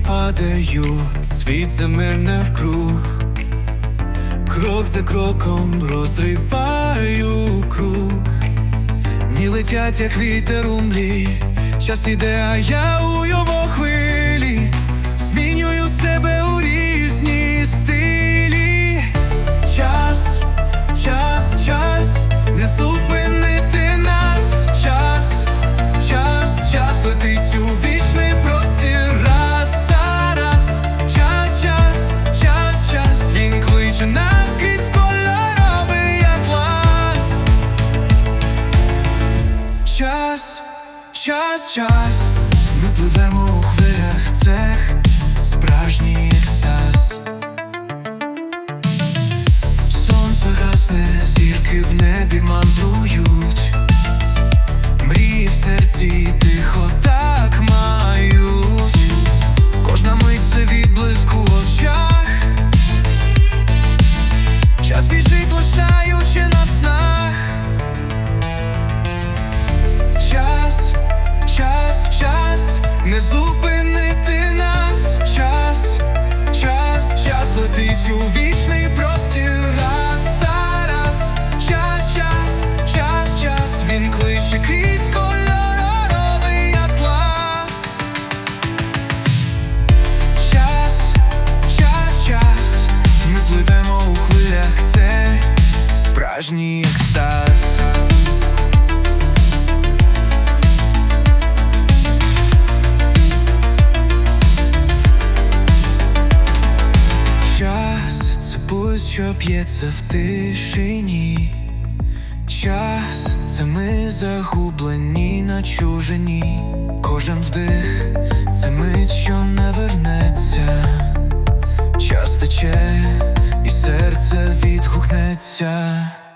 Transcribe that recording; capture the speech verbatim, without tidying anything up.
падають, світ замерне вкруг. Крок за кроком розриваю круг. Дні летять, як вітер у млі. Час іде, а я у його хвилі. Змінюю себе у різні стилі. Час, час, час, не зупинити нас. Час, час, час летить у вічний простір. Раз за раз. Час, час, час, час, він кличе нас крізь кольоровий атлас. Час, час, час, ми пливемо у хвилях, цех справжній екстаз. Сонце гасне, зірки в небі мандрують. Мрії в серці тихо так мають. Кожна мить це відблиск у очах. Час біжить, лишаючи на снах. Час, час, час, не зупинити нас. Час, час, час летить у вічний простір. Раз за раз. Час, час, час, час, він кличе крізь кольоровий атлас. Час, час, час, ми пливемо у хвилях, це справжній екстаз. Що п'ється в тишині. Час – це ми загублені на чужині. Кожен вдих – це мить, що не вернеться. Час тече, і серце відгукнеться.